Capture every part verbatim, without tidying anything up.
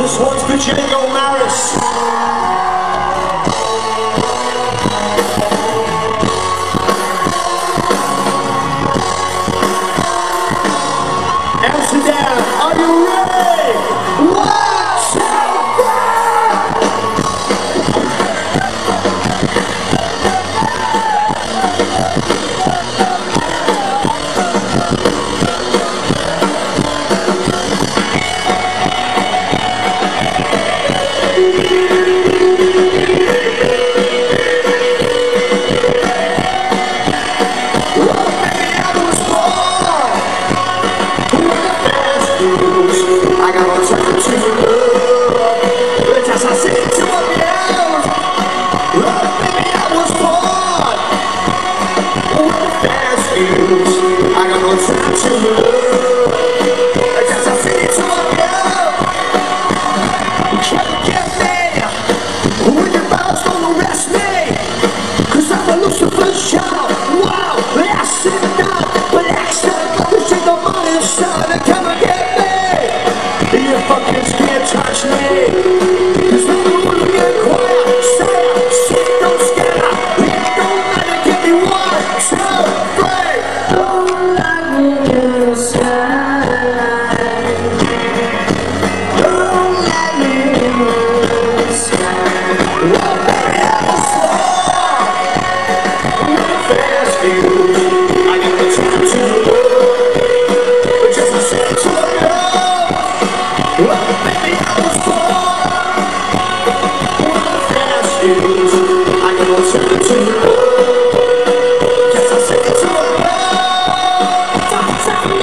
This one's for Django Maris. Amsterdam, are you ready? One, two, I got all time to love, but as I said to my girls, oh baby I was born with the fast views. I got no time to love, but as I said to my girls, can't get me with your bounce gonna arrest me, cause I'm a Lucifer show. Wow, I sit down, but actually got to shake the money inside and come and get me. You fuckers can't touch me, cause I'm the one who get quiet. Say it, say it, don't scare me. It don't matter, give me one, two, three. Don't let me in the sky. Don't let me in the sky. Oh baby, I was born with a fast view. I got the time to love, but just to say to a girl, oh baby, I was born with the fast views. I got no time to love, just to say to a girl, don't tell me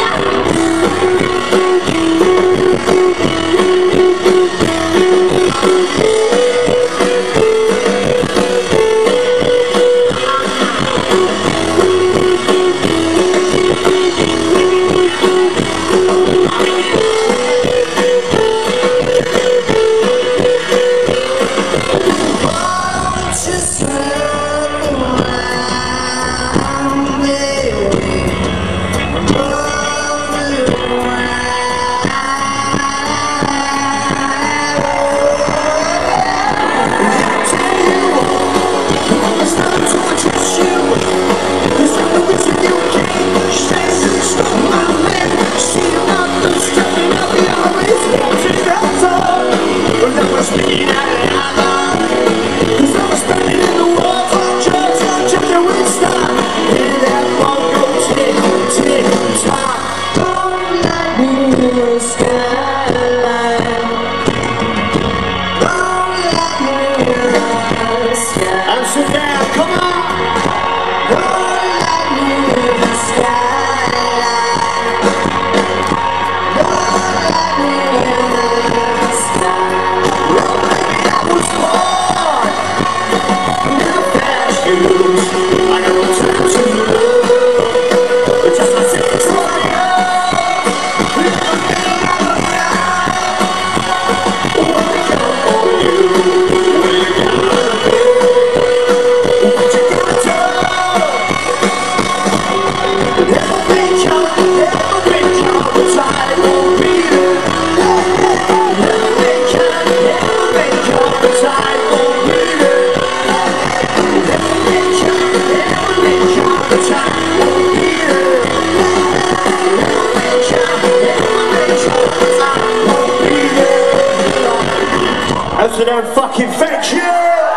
Amsterdam, come on! Don't let me in the skyline. Don't let me in the sky. Oh baby, I was born with the fast views. I got no time to love, but just to say to my girl, baby, I was born. What they got for you? What you got for you? Amsterdam, fucking thank you!